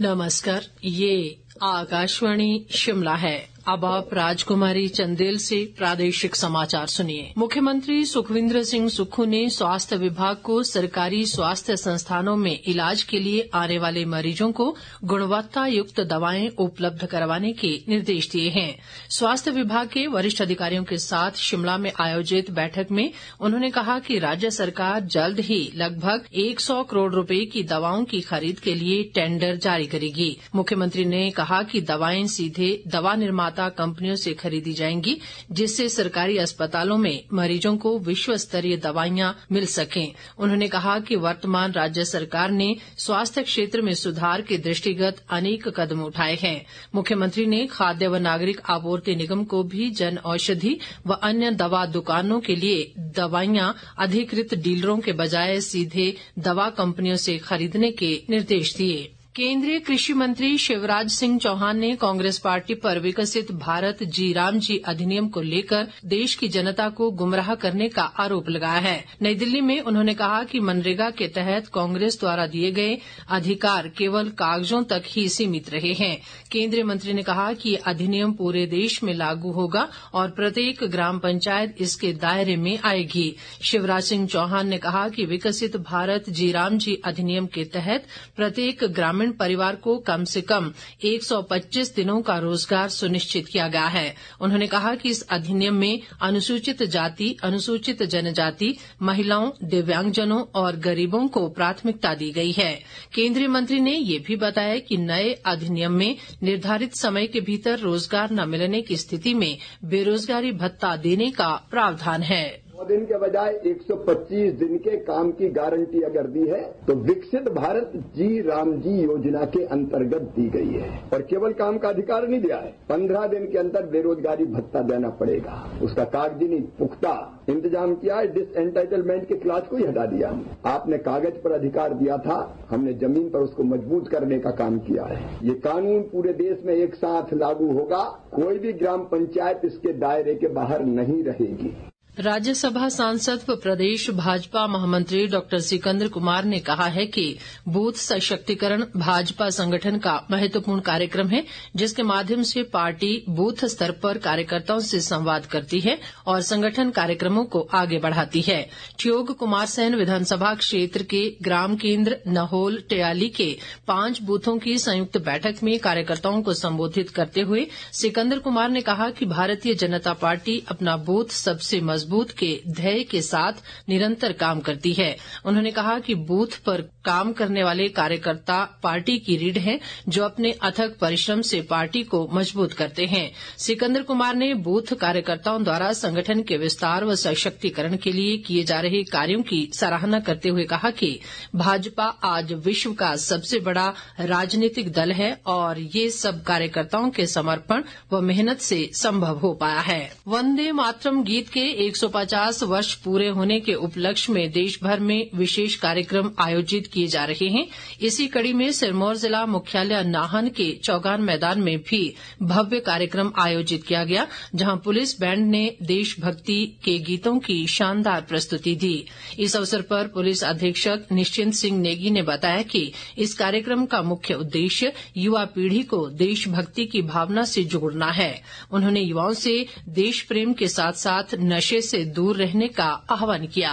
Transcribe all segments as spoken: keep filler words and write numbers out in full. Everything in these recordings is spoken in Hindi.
नमस्कार, ये आकाशवाणी शिमला है। अब आप राजकुमारी चंदेल से प्रादेशिक समाचार सुनिए। मुख्यमंत्री सुखविंदर सिंह सुक्खू ने स्वास्थ्य विभाग को सरकारी स्वास्थ्य संस्थानों में इलाज के लिए आने वाले मरीजों को गुणवत्ता युक्त दवाएं उपलब्ध करवाने के निर्देश दिए हैं। स्वास्थ्य विभाग के वरिष्ठ अधिकारियों के साथ शिमला में आयोजित बैठक में उन्होंने कहा कि राज्य सरकार जल्द ही लगभग एक सौ करोड़ रुपए की दवाओं की खरीद के लिए टेंडर जारी करेगी। मुख्यमंत्री ने कहा कि दवाएं सीधे दवा निर्माता कंपनियों से खरीदी जाएंगी, जिससे सरकारी अस्पतालों में मरीजों को विश्व स्तरीय दवाइयां मिल सकें। उन्होंने कहा कि वर्तमान राज्य सरकार ने स्वास्थ्य क्षेत्र में सुधार के दृष्टिगत अनेक कदम उठाए हैं। मुख्यमंत्री ने खाद्य व नागरिक आपूर्ति निगम को भी जन औषधि व अन्य दवा दुकानों के लिए दवाइयां अधिकृत डीलरों के बजाय सीधे दवा कंपनियों से खरीदने के निर्देश दिए। केंद्रीय कृषि मंत्री शिवराज सिंह चौहान ने कांग्रेस पार्टी पर विकसित भारत जी राम जी अधिनियम को लेकर देश की जनता को गुमराह करने का आरोप लगाया है। नई दिल्ली में उन्होंने कहा कि मनरेगा के तहत कांग्रेस द्वारा दिए गए अधिकार केवल कागजों तक ही सीमित रहे हैं। केंद्रीय मंत्री ने कहा कि ये अधिनियम पूरे देश में लागू होगा और प्रत्येक ग्राम पंचायत इसके दायरे में आएगी। शिवराज सिंह चौहान ने कहा कि विकसित भारत जी राम जी अधिनियम के तहत प्रत्येक ग्रामीण परिवार को कम से कम एक सौ पच्चीस दिनों का रोजगार सुनिश्चित किया गया है। उन्होंने कहा कि इस अधिनियम में अनुसूचित जाति, अनुसूचित जनजाति, महिलाओं, दिव्यांगजनों और गरीबों को प्राथमिकता दी गई है। केंद्रीय मंत्री ने ये भी बताया कि नए अधिनियम में निर्धारित समय के भीतर रोजगार न मिलने की स्थिति में बेरोजगारी भत्ता देने का प्रावधान है। सौ दिन के बजाय एक सौ पच्चीस दिन के काम की गारंटी अगर दी है तो विकसित भारत जी राम जी योजना के अंतर्गत दी गई है। और केवल काम का अधिकार नहीं दिया है, पंद्रह दिन के अंदर बेरोजगारी भत्ता देना पड़ेगा। उसका कागजी नहीं पुख्ता इंतजाम किया है। डिसएंटाइटलमेंट के क्लास को ही हटा दिया हमने। आपने कागज पर अधिकार दिया था, हमने जमीन पर उसको मजबूत करने का काम किया है। ये कानून पूरे देश में एक साथ लागू होगा, कोई भी ग्राम पंचायत इसके दायरे के बाहर नहीं रहेगी। राज्यसभा सांसद व प्रदेश भाजपा महामंत्री डॉक्टर सिकंदर कुमार ने कहा है कि बूथ सशक्तिकरण भाजपा संगठन का महत्वपूर्ण कार्यक्रम है, जिसके माध्यम से पार्टी बूथ स्तर पर कार्यकर्ताओं से संवाद करती है और संगठन कार्यक्रमों को आगे बढ़ाती है। ठियोग कुमारसैन विधानसभा क्षेत्र के ग्राम केंद्र नहोल टेयाली के पांच बूथों की संयुक्त बैठक में कार्यकर्ताओं को संबोधित करते हुए सिकंदर कुमार ने कहा कि भारतीय जनता पार्टी अपना बूथ सबसे मजबूत के ध्येय के साथ निरंतर काम करती है। उन्होंने कहा कि बूथ पर काम करने वाले कार्यकर्ता पार्टी की रीढ़ हैं, जो अपने अथक परिश्रम से पार्टी को मजबूत करते हैं। सिकंदर कुमार ने बूथ कार्यकर्ताओं द्वारा संगठन के विस्तार व सशक्तिकरण के लिए किए जा रहे कार्यों की सराहना करते हुए कहा कि भाजपा आज विश्व का सबसे बड़ा राजनीतिक दल है और ये सब कार्यकर्ताओं के समर्पण व मेहनत से संभव हो पाया है। वंदे मातरम गीत के एक सौ पचास वर्ष पूरे होने के उपलक्ष्य में देश भर में विशेष कार्यक्रम आयोजित किए जा रहे हैं। इसी कड़ी में सिरमौर जिला मुख्यालय नाहन के चौगान मैदान में भी भव्य कार्यक्रम आयोजित किया गया, जहां पुलिस बैंड ने देशभक्ति के गीतों की शानदार प्रस्तुति दी। इस अवसर पर पुलिस अधीक्षक निश्चिंत सिंह नेगी ने बताया कि इस कार्यक्रम का मुख्य उद्देश्य युवा पीढ़ी को देशभक्ति की भावना से जोड़ना है। उन्होंने युवाओं से देश प्रेम के साथ साथ नशे से दूर रहने का आह्वान किया।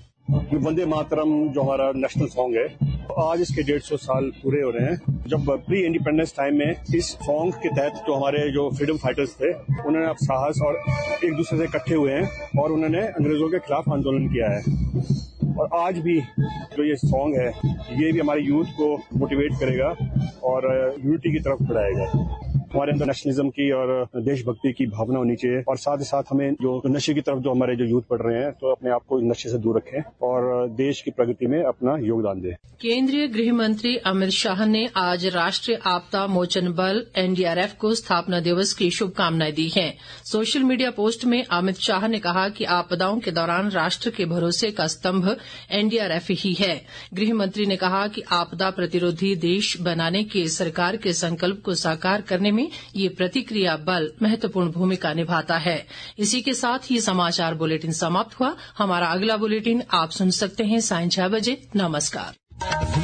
वंदे मातरम जो हमारा नेशनल सॉन्ग है, आज इसके डेढ़ सौ साल पूरे हो रहे हैं। जब प्री इंडिपेंडेंस टाइम में इस सॉन्ग के तहत जो हमारे जो फ्रीडम फाइटर्स थे, उन्होंने अब साहस और एक दूसरे से इकट्ठे हुए हैं और उन्होंने अंग्रेजों के खिलाफ आंदोलन किया है। और आज भी जो ये सॉन्ग है, ये भी हमारे यूथ को मोटिवेट करेगा और यूनिटी की तरफ बढ़ाएगा। हमारे अंदर नेशनलिज्म की और देशभक्ति की भावना होनी चाहिए और साथ ही साथ हमें जो नशे की तरफ जो हमारे जो यूथ बढ़ रहे हैं, तो अपने आप को नशे से दूर रखें और देश की प्रगति में अपना योगदान दें। केंद्रीय गृह मंत्री अमित शाह ने आज राष्ट्रीय आपदा मोचन बल एनडीआरएफ को स्थापना दिवस की शुभकामनाएं दी हैं। सोशल मीडिया पोस्ट में अमित शाह ने कहा कि आपदाओं के दौरान राष्ट्र के भरोसे का स्तंभ एनडीआरएफ ही है। गृह मंत्री ने कहा कि आपदा प्रतिरोधी देश बनाने के सरकार के संकल्प को साकार करने में ये प्रतिक्रिया बल महत्वपूर्ण भूमिका निभाता है। इसी के साथ ये समाचार बुलेटिन समाप्त हुआ। हमारा अगला बुलेटिन आप सुन सकते हैं सायं छह बजे। नमस्कार।